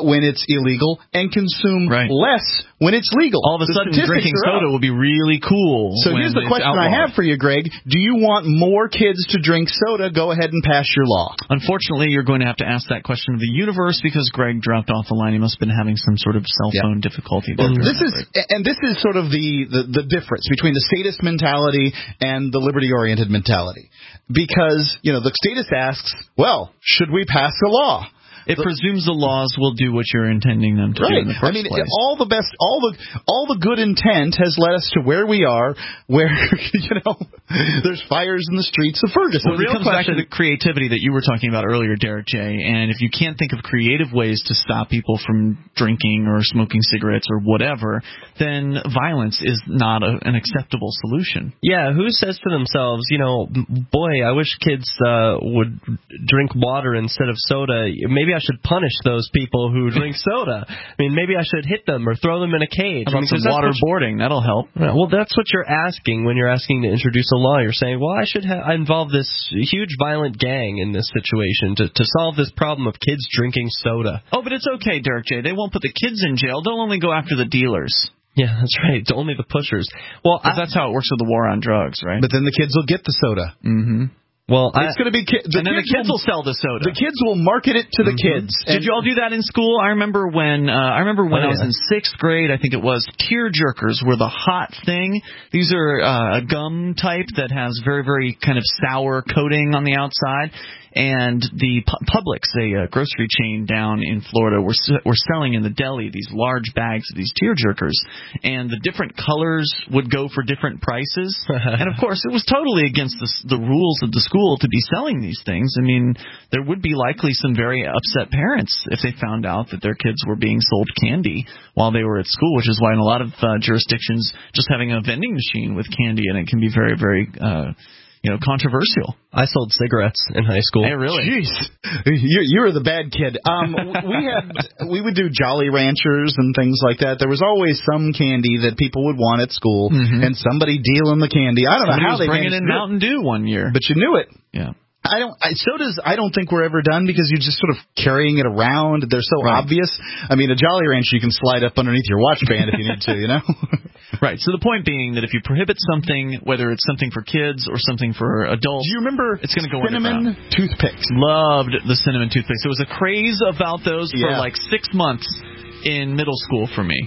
when it's illegal and consume right. less when it's legal. All of a the sudden, drinking soda will be really cool. So here's the question outlawed. I have for you, Greg. Do you want more kids to drink soda? Go ahead and pass your law. Unfortunately, you're going to have to ask that question of the universe because Greg dropped off the line. He must have been having some sort of cell phone yeah. difficulty. Well, this is, and this is sort of the, the, the difference between the statist mentality and the liberty-oriented mentality. Because, you know, the statist asks, well, should we pass a law? It the, presumes the laws will do what you're intending them to right. do in the first I mean, place. all the best, all the all the good intent has led us to where we are, where you know there's fires in the streets of Ferguson. Well, it comes question, back to the creativity that you were talking about earlier, Derek J. And if you can't think of creative ways to stop people from drinking or smoking cigarettes or whatever, then violence is not a, an acceptable solution. Yeah, who says to themselves, you know, boy, I wish kids uh, would drink water instead of soda. Maybe I should punish those people who drink soda. I mean, maybe I should hit them or throw them in a cage. How about some waterboarding? That'll help. Well, that's what you're asking when you're asking to introduce a law. You're saying, well, I should ha- involve this huge violent gang in this situation to, to solve this problem of kids drinking soda. Oh, but it's okay, Derek J. They won't put the kids in jail. They'll only go after the dealers. Yeah, that's right. Only the pushers. Well, I, that's how it works with the war on drugs, right? But then the kids will get the soda. Mm-hmm. Well, it's going to be ki- the and then kids the kids will, will sell the soda. The kids will market it to the mm-hmm. kids. Did you all do that in school? I remember when uh, I remember when oh, I was yeah. in sixth grade. I think it was tear jerkers were the hot thing. These are uh, a gum type that has very very kind of sour coating on the outside. And the Pu- Publix, a uh, grocery chain down in Florida, were were selling in the deli these large bags of these tear jerkers, and the different colors would go for different prices. And of course, it was totally against the, the rules of the school to be selling these things. I mean, there would be likely some very upset parents if they found out that their kids were being sold candy while they were at school, which is why in a lot of uh, jurisdictions, just having a vending machine with candy in it can be very, very uh, you know, controversial. I sold cigarettes in high school. Hey, really? Jeez, you you were the bad kid. Um, we had we would do Jolly Ranchers and things like that. There was always some candy that people would want at school, mm-hmm. and somebody dealing the candy. I don't somebody know how was they bringing in Mountain Dew one year, but you knew it. Yeah. I don't. I, sodas, I don't think we're ever done because you're just sort of carrying it around. They're so right. obvious. I mean, a Jolly Rancher you can slide up underneath your watch band if you need to, you know? Right. So the point being that if you prohibit something, whether it's something for kids or something for adults, do you remember it's going to go cinnamon underground. toothpicks? Loved the cinnamon toothpicks. There was a craze about those yeah. for like six months in middle school for me.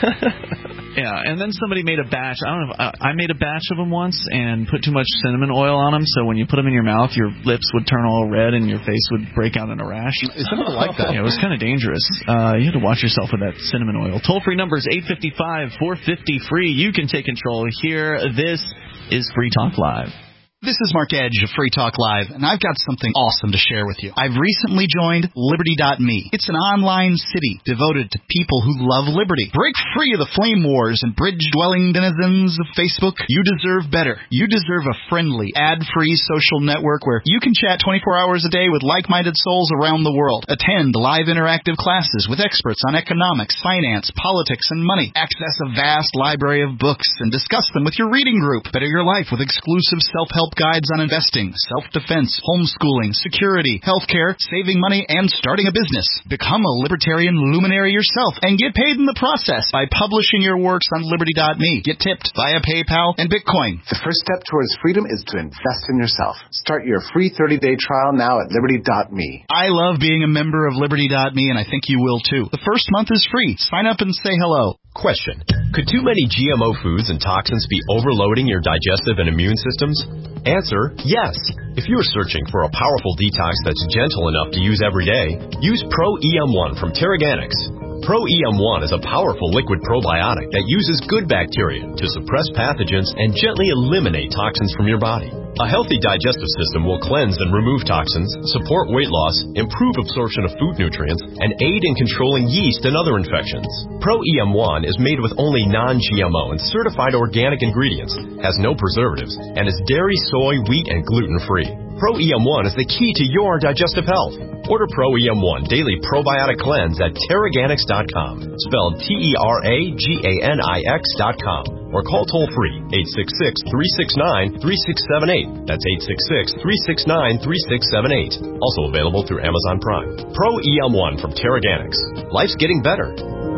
Yeah, and then somebody made a batch. I don't know. If, I, I made a batch of them once and put too much cinnamon oil on them, so when you put them in your mouth, your lips would turn all red and your face would break out in a rash. Something like that. Yeah, it was kind of dangerous. Uh, you had to watch yourself with that cinnamon oil. Toll-free number is eight five five, four five zero, free. You can take control here. This is Free Talk Live. This is Mark Edge of Free Talk Live, and I've got something awesome to share with you. I've recently joined Liberty dot me. It's an online city devoted to people who love liberty. Break free of the flame wars and bridge-dwelling denizens of Facebook. You deserve better. You deserve a friendly, ad-free social network where you can chat twenty-four hours a day with like-minded souls around the world. Attend live interactive classes with experts on economics, finance, politics, and money. Access a vast library of books and discuss them with your reading group. Better your life with exclusive self-help guides on investing, self-defense, homeschooling, security, healthcare, saving money, and starting a business. Become a libertarian luminary yourself and get paid in the process by publishing your works on Liberty dot me. Get tipped via PayPal and Bitcoin. The first step towards freedom is to invest in yourself. Start your free thirty-day trial now at Liberty dot me. I love being a member of Liberty dot me, and I think you will too. The first month is free. Sign up and say hello. Question. Could too many G M O foods and toxins be overloading your digestive and immune systems? Answer, yes. If you're searching for a powerful detox that's gentle enough to use every day, use Pro E M one from Terraganics. Pro E M one is a powerful liquid probiotic that uses good bacteria to suppress pathogens and gently eliminate toxins from your body. A healthy digestive system will cleanse and remove toxins, support weight loss, improve absorption of food nutrients, and aid in controlling yeast and other infections. Pro E M one is made with only non-G M O and certified organic ingredients, has no preservatives, and is dairy, soy, wheat, and gluten-free. Pro E M one is the key to your digestive health. Order Pro E M one Daily Probiotic Cleanse at Terraganics dot com, spelled T E R A G A N I X dot com. or call toll-free eight six six, three six nine, three six seven eight. That's eight six six, three six nine, three six seven eight. Also available through Amazon Prime. Pro E M one from Terraganics. Life's getting better.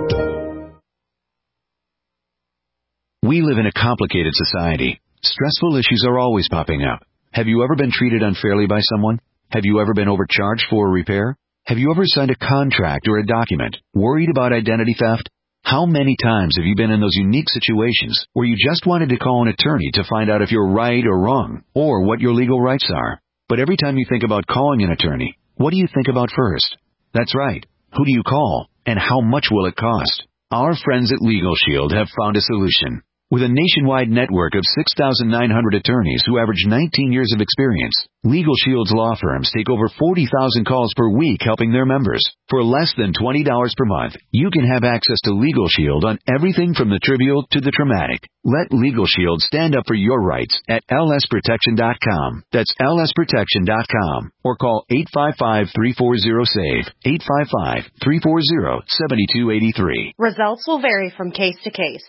We live in a complicated society. Stressful issues are always popping up. Have you ever been treated unfairly by someone? Have you ever been overcharged for a repair? Have you ever signed a contract or a document worried about identity theft? How many times have you been in those unique situations where you just wanted to call an attorney to find out if you're right or wrong, or what your legal rights are? But every time you think about calling an attorney, what do you think about first? That's right. Who do you call, and how much will it cost? Our friends at Legal Shield have found a solution. With a nationwide network of six thousand nine hundred attorneys who average nineteen years of experience, Legal Shield's law firms take over forty thousand calls per week helping their members. For less than twenty dollars per month, you can have access to Legal Shield on everything from the trivial to the traumatic. Let Legal Shield stand up for your rights at L S protection dot com. That's L S protection dot com. Or call eight five five, three four zero, S A V E, eight five five, three four zero, seven two eight three. Results will vary from case to case.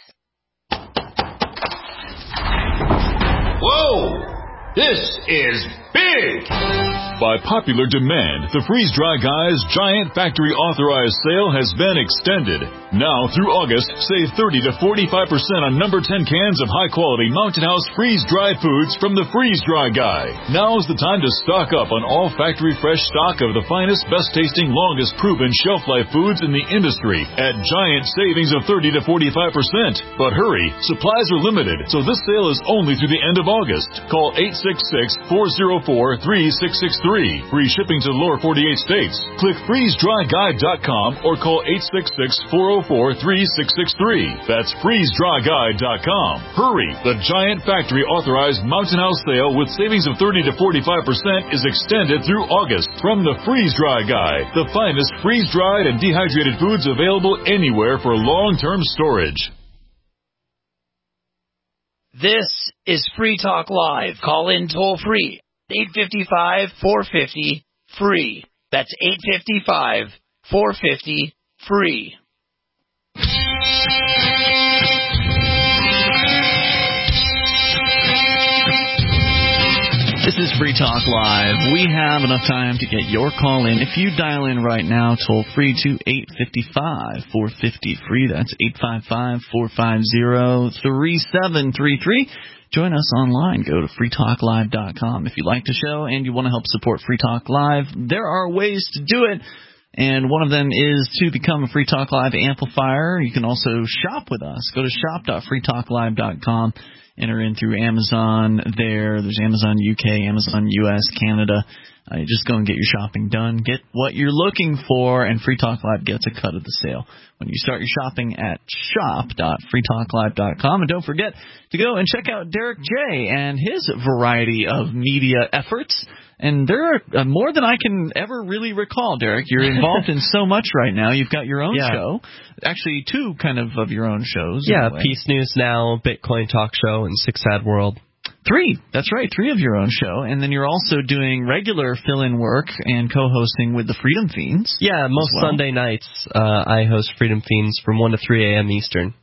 Whoa! This is big! By popular demand, the Freeze Dry Guys Giant Factory Authorized Sale has been extended. Now through August, save thirty to forty-five percent on number ten cans of high-quality Mountain House freeze-dried foods from the Freeze Dry Guy. Now's the time to stock up on all factory fresh stock of the finest, best-tasting, longest-proven shelf-life foods in the industry at giant savings of thirty to forty-five percent. But hurry, supplies are limited, so this sale is only through the end of August. Call eight six six, four zero four, three six six three. Free shipping to the lower forty-eight states. Click freeze dry guide dot com or call eight six six, four zero four, three six six three. That's freeze dry guide dot com. Hurry! The Giant Factory Authorized Mountain House Sale with savings of thirty to forty-five percent is extended through August from the Freeze Dry Guy, the finest freeze-dried and dehydrated foods available anywhere for long-term storage. This is Free Talk Live. Call in toll free. eight five five, four five zero, free. That's eight five five, four five zero, free. This is Free Talk Live. We have enough time to get your call in. If you dial in right now, toll free to eight five five, four five zero, free. That's eight five five, four five zero, three seven three three. Join us online. Go to free talk live dot com. If you like the show and you want to help support Free Talk Live, there are ways to do it. And one of them is to become a Free Talk Live amplifier. You can also shop with us. Go to shop dot free talk live dot com. Enter in through Amazon there. There's Amazon U K, Amazon U S, Canada. Uh, just go and get your shopping done. Get what you're looking for, and Free Talk Live gets a cut of the sale when you start your shopping at shop dot free talk live dot com. And don't forget to go and check out Derek J. and his variety of media efforts. And there are uh, more than I can ever really recall, Derek. You're involved in so much right now. You've got your own yeah. show. Actually, two kind of of your own shows. Yeah, Peace News Now, Bitcoin Talk Show, and Six Sad World. Three. That's right. Three of your own show. And then you're also doing regular fill-in work and co-hosting with the Freedom Fiends. Yeah, most well. Sunday nights uh, I host Freedom Fiends from one to three a.m. Eastern.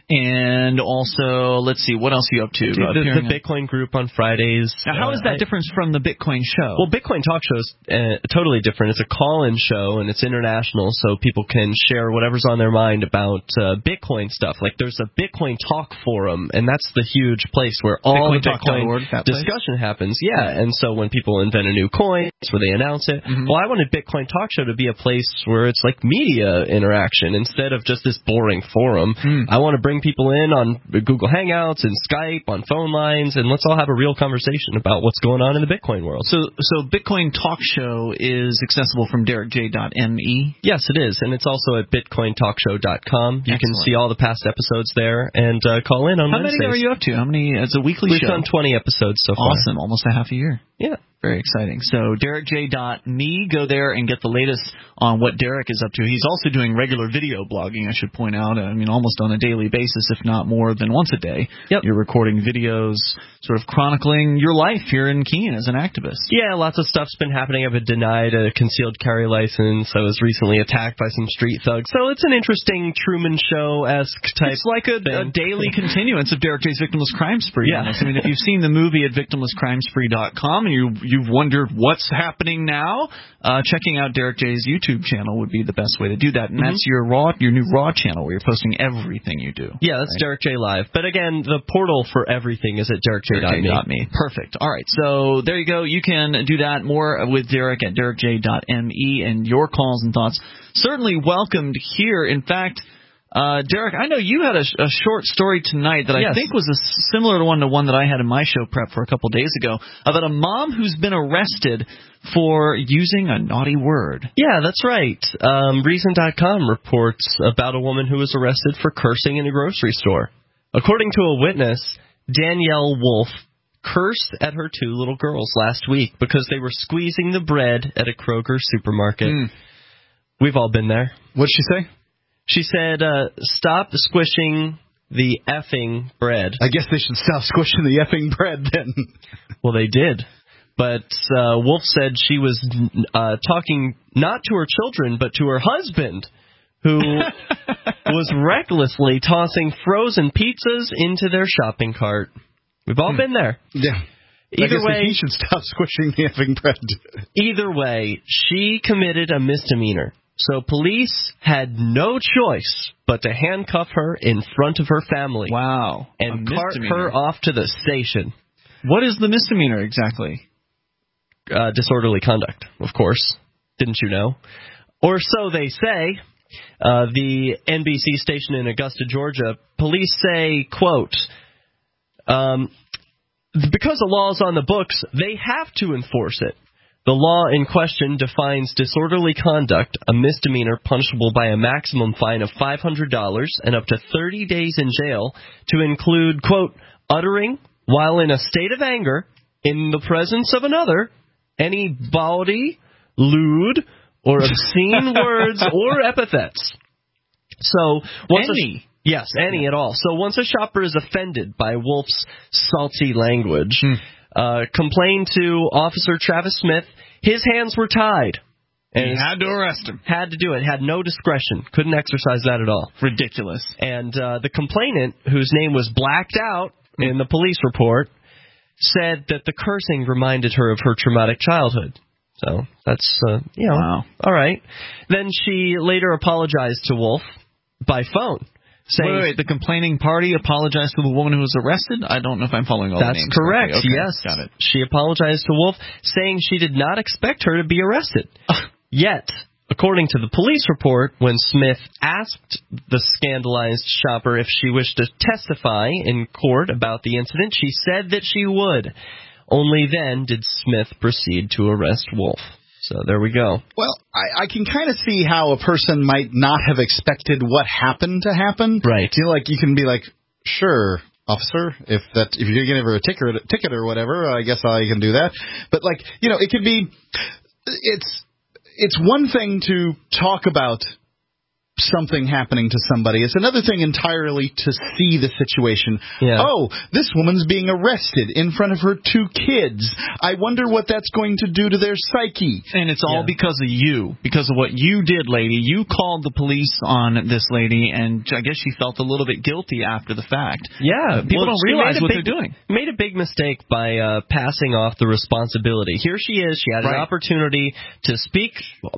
And also, let's see, what else are you up to? Dude, uh, the, the Bitcoin group on Fridays. Now, how is that uh, different from the Bitcoin show? Well, Bitcoin Talk Show is uh, totally different. It's a call-in show, and it's international, so people can share whatever's on their mind about uh, Bitcoin stuff. Like, there's a Bitcoin Talk forum, and that's the huge place where all Bitcoin the Bitcoin discussion place? happens. Yeah, and so when people invent a new coin, that's where they announce it. Mm-hmm. Well, I wanted Bitcoin Talk Show to be a place where it's like media interaction instead of just this boring forum. Mm. I want to bring people in on Google Hangouts and Skype, on phone lines, and let's all have a real conversation about what's going on in the Bitcoin world. So so Bitcoin Talk Show is accessible from derek j dot m e? Yes, it is, and it's also at bitcoin talk show dot com. You Excellent. can see all the past episodes there and uh, call in on How Wednesdays. many are you up to? How many? It's a weekly We've show. We've done twenty episodes so far. Awesome, almost a half a year. Yeah. Very exciting. So derek j dot me, go there and get the latest on what Derek is up to. He's also doing regular video blogging, I should point out. I mean, almost on a daily basis, if not more than once a day. Yep. You're recording videos, sort of chronicling your life here in Keene as an activist. Yeah, lots of stuff's been happening. I've been denied a concealed carry license. I was recently attacked by some street thugs. So it's an interesting Truman Show-esque type It's like a, a daily continuance of Derek J's Victimless Crime Spree. Yeah. Almost. I mean, if you've seen the movie at victimless crime spree dot com and you, you've wondered what's happening now, uh, checking out Derek J's YouTube channel would be the best way to do that. And Mm-hmm. that's your raw, your new Raw channel where you're posting everything you do. Yeah, that's right? Derek J Live. But again, the portal for everything is at derek j dot me. Perfect. All right. So there you go. You can do that more with Derek at derek j dot me, and your calls and thoughts certainly welcomed here. In fact, Uh, Derek, I know you had a, a short story tonight that I yes. think was a similar to one to one that I had in my show prep for a couple days ago about a mom who's been arrested for using a naughty word. Yeah, that's right. Um, Reason dot com reports about a woman who was arrested for cursing in a grocery store. According to a witness, Danielle Wolf cursed at her two little girls last week because they were squeezing the bread at a Kroger supermarket. Mm. We've all been there. What'd she say? She said, uh, stop squishing the effing bread. I guess they should stop squishing the effing bread then. Well, they did. But uh, Wolf said she was uh, talking not to her children, but to her husband, who was recklessly tossing frozen pizzas into their shopping cart. We've all hmm. been there. Yeah. Either way, he should stop squishing the effing bread. Either way, she committed a misdemeanor. So police had no choice but to handcuff her in front of her family. Wow. And cart her off to the station. What is the misdemeanor exactly? Uh, disorderly conduct, of course. Didn't you know? Or so they say. Uh, the N B C station in Augusta, Georgia, police say, quote, um, because the law is on the books, they have to enforce it. The law in question defines disorderly conduct, a misdemeanor punishable by a maximum fine of five hundred dollars and up to thirty days in jail, to include, quote, uttering, while in a state of anger, in the presence of another, any bawdy, lewd, or obscene words or epithets. So, once any. A, yes, any at all. So once a shopper is offended by Wolf's salty language, hmm. uh, complain to Officer Travis Smith. His hands were tied. And he had to arrest him. Had to do it. Had no discretion. Couldn't exercise that at all. Ridiculous. And uh, the complainant, whose name was blacked out mm. in the police report, said that the cursing reminded her of her traumatic childhood. So that's, uh, you know, wow. all right. Then she later apologized to Wolf by phone. Saying, wait, wait, the complaining party apologized to the woman who was arrested? I don't know if I'm following all That's the names. That's correct, okay, yes. Got it. She apologized to Wolf, saying she did not expect her to be arrested. Yet, according to the police report, when Smith asked the scandalized shopper if she wished to testify in court about the incident, she said that she would. Only then did Smith proceed to arrest Wolf. So there we go. Well, I, I can kind of see how a person might not have expected what happened to happen. Right. You know, like you can be like, sure, officer, if that if you're going to give her a ticket, a ticket or whatever, I guess I can do that. But like, you know, it could be, it's it's one thing to talk about something happening to somebody. It's another thing entirely to see the situation. Yeah. Oh, this woman's being arrested in front of her two kids. I wonder what that's going to do to their psyche. And it's all yeah. because of you, because of what you did, lady. You called the police on this lady, and I guess she felt a little bit guilty after the fact. Yeah. Uh, people well, don't realize what big, they're doing. Made a big mistake by uh, passing off the responsibility. Here she is. She had right. an opportunity to speak,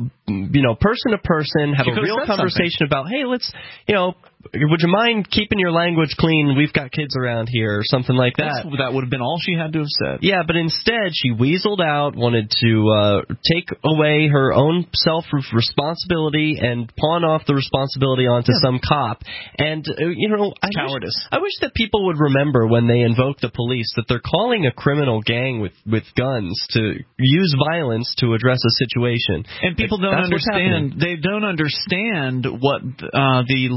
you know, person to person, have she a real conversation something. about, hey, let's, you know, would you mind keeping your language clean? We've got kids around here, or something like that. That's, that would have been all she had to have said. Yeah, but instead she weaseled out, wanted to uh, take away her own self-responsibility and pawn off the responsibility onto yeah. some cop. And, uh, you know, I Cowardice. Wish, I wish that people would remember when they invoke the police that they're calling a criminal gang with, with guns to use violence to address a situation. And people don't That's understand. They don't understand what uh, the likely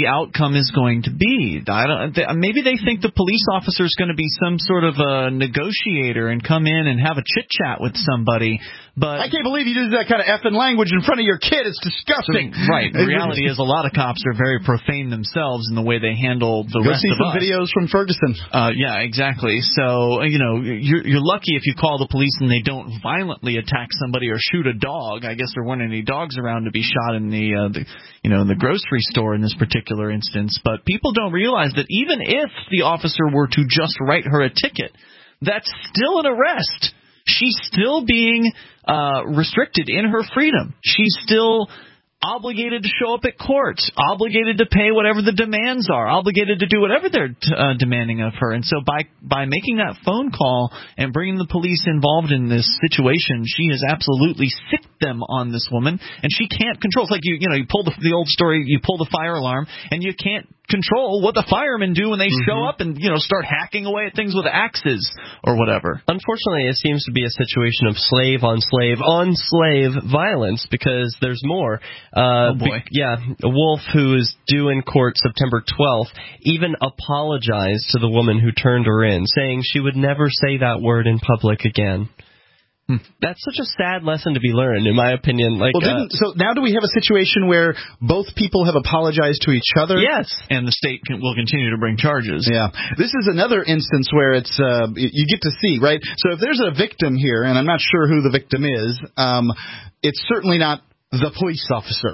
the outcome is going to be. I don't, they, maybe they think the police officer is going to be some sort of a negotiator and come in and have a chit-chat with somebody. But I can't believe you use that kind of effing language in front of your kid. It's disgusting. So, right. The reality is a lot of cops are very profane themselves in the way they handle the Go rest see of some us. videos from Ferguson. Uh, yeah, exactly. So, you know, you're, you're lucky if you call the police and they don't violently attack somebody or shoot a dog. I guess there weren't any dogs around to be shot in the, uh, the you know, in the grocery store in this particular instance. But people don't realize that even if the officer were to just write her a ticket, that's still an arrest. She's still being uh, restricted in her freedom. She's still obligated to show up at court, obligated to pay whatever the demands are, obligated to do whatever they're t- uh, demanding of her. And so by by making that phone call and bringing the police involved in this situation, she has absolutely sicked them on this woman, and she can't control. It's like you you know you pull the, the old story, you pull the fire alarm, and you can't control what the firemen do when they mm-hmm. show up and, you know, start hacking away at things with axes or whatever. Unfortunately, it seems to be a situation of slave on slave on slave violence, because there's more. Uh, oh, boy. Be- yeah, Wolf, who is due in court September twelfth, even apologized to the woman who turned her in, saying she would never say that word in public again. Hmm. That's such a sad lesson to be learned, in my opinion. Like, well, didn't, uh, so now do we have a situation where both people have apologized to each other? Yes, and the state can, will continue to bring charges. Yeah, this is another instance where it's uh, you get to see, right? So if there's a victim here, and I'm not sure who the victim is, um, it's certainly not the police officer,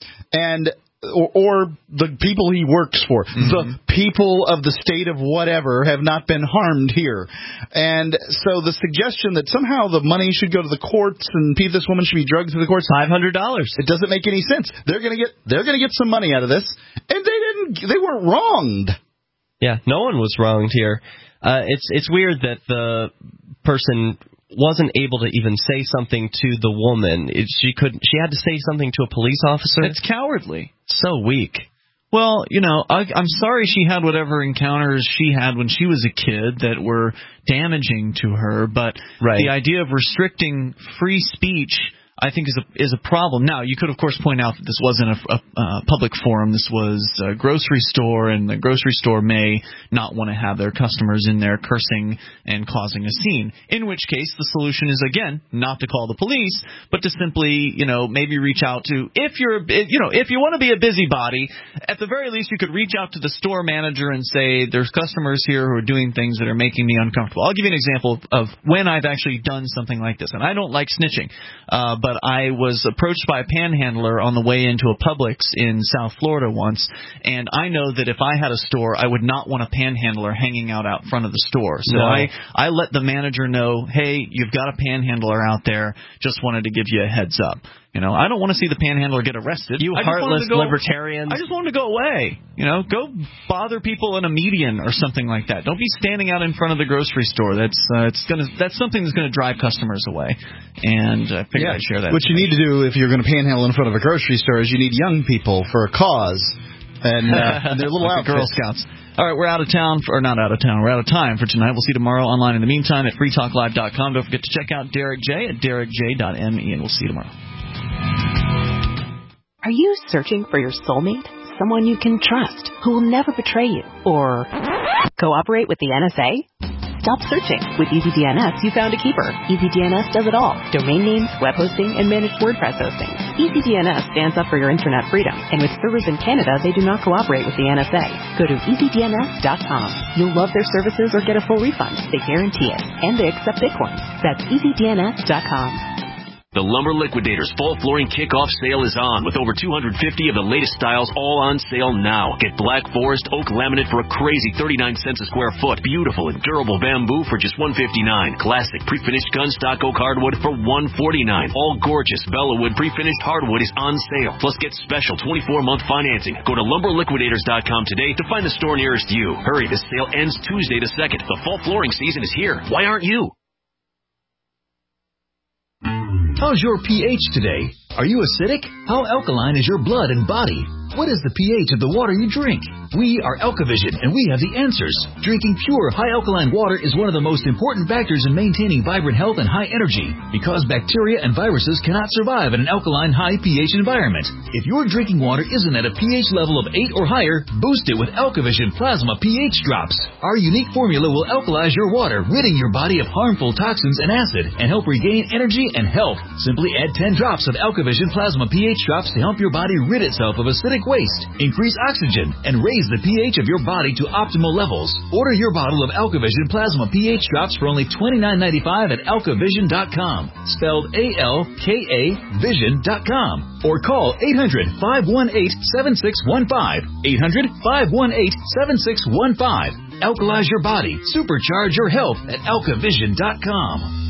and. Or, or the people he works for. Mm-hmm. The people of the state of whatever have not been harmed here. And so the suggestion that somehow the money should go to the courts and this woman should be drugged to the courts, five hundred dollars. It doesn't make any sense. They're going to get they're going to get some money out of this, and they didn't they weren't wronged. Yeah, no one was wronged here. Uh, it's it's weird that the person wasn't able to even say something to the woman. It, she could. She had to say something to a police officer. It's cowardly. So weak. Well, you know, I, I'm sorry she had whatever encounters she had when she was a kid that were damaging to her, but right. the idea of restricting free speech, I think, is a is a problem. Now, you could, of course, point out that this wasn't a, a, a public forum. This was a grocery store, and the grocery store may not want to have their customers in there cursing and causing a scene, in which case the solution is, again, not to call the police, but to simply, you know, maybe reach out to, if you're, you know, if you want to be a busybody, at the very least you could reach out to the store manager and say, there's customers here who are doing things that are making me uncomfortable. I'll give you an example of, of when I've actually done something like this, and I don't like snitching, uh, but But I was approached by a panhandler on the way into a Publix in South Florida once, and I know that if I had a store, I would not want a panhandler hanging out out front of the store. So no. I, I let the manager know, hey, you've got a panhandler out there, just wanted to give you a heads up. You know, I don't want to see the panhandler get arrested. You I heartless go, libertarians. I just want him to go away. You know, go bother people in a median or something like that. Don't be standing out in front of the grocery store. That's uh, it's gonna that's something that's going to drive customers away. And I figured yeah. I'd share that. What you need to do if you're going to panhandle in front of a grocery store is you need young people for a cause. And, uh, and they're little like outfits. Girl Scouts. All right, we're out of town, for, or not out of town, we're out of time for tonight. We'll see you tomorrow online in the meantime at free talk live dot com. Don't forget to check out Derek J at derek j dot m e, and we'll see you tomorrow. Are you searching for your soulmate? Someone you can trust, who will never betray you, or cooperate with the N S A? Stop searching. With EasyDNS, you found a keeper. EasyDNS does it all. Domain names, web hosting, and managed WordPress hosting. EasyDNS stands up for your internet freedom, and with servers in Canada, they do not cooperate with the N S A. Go to easy D N S dot com. You'll love their services or get a full refund. They guarantee it, and they accept Bitcoin. That's easy D N S dot com. The Lumber Liquidators Fall Flooring Kickoff Sale is on, with over two hundred fifty of the latest styles all on sale now. Get Black Forest Oak Laminate for a crazy thirty-nine cents a square foot. Beautiful and durable bamboo for just one fifty-nine. Classic pre-finished gunstock oak hardwood for one forty-nine. All gorgeous Bellawood pre-finished hardwood is on sale. Plus get special twenty-four month financing. Go to lumber liquidators dot com today to find the store nearest you. Hurry, this sale ends Tuesday the second. The fall flooring season is here. Why aren't you? How's your pH today? Are you acidic? How alkaline is your blood and body? What is the pH of the water you drink? We are Alkavision, and we have the answers. Drinking pure, high alkaline water is one of the most important factors in maintaining vibrant health and high energy, because bacteria and viruses cannot survive in an alkaline, high pH environment. If your drinking water isn't at a pH level of eight or higher, boost it with Alkavision Plasma pH Drops. Our unique formula will alkalize your water, ridding your body of harmful toxins and acid, and help regain energy and health. Simply add ten drops of Alkavision Plasma pH Drops to help your body rid itself of acidic waste, increase oxygen, and raise the pH of your body to optimal levels. Order your bottle of Alkavision Plasma pH Drops for only twenty-nine ninety-five at alkavision dot com, spelled A L K A vision dot com, or call eight hundred, five one eight, seven six one five, eight hundred, five one eight, seven six one five. Alkalize your body, supercharge your health at alkavision dot com.